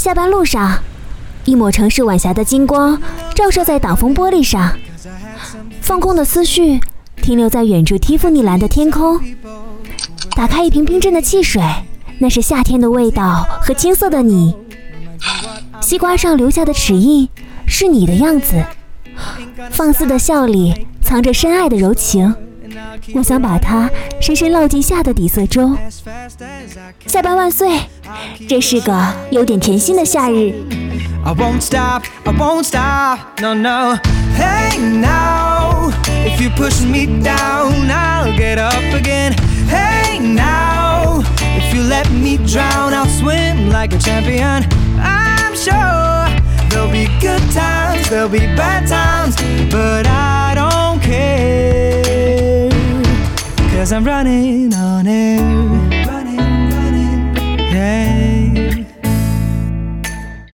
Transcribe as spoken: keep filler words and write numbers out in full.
下班路上，一抹城市晚霞的金光照射在挡风玻璃上，放空的思绪停留在远处蒂芙尼蓝的天空。打开一瓶冰镇的汽水，那是夏天的味道和青涩的你。西瓜上留下的齿印是你的样子，放肆的笑里藏着深爱的柔情，我想把它深深烙进夏的底色中。下班万岁，这是个有点甜心的夏日。 I won't stop, I won't stop, no, no. Hey now, if you push me down, I'll get up again. Hey now, if you let me drown, I'll swim like a champion. I'm sure there'll be good times, there'll be bad times, but I don't care, 'cause I'm running on air.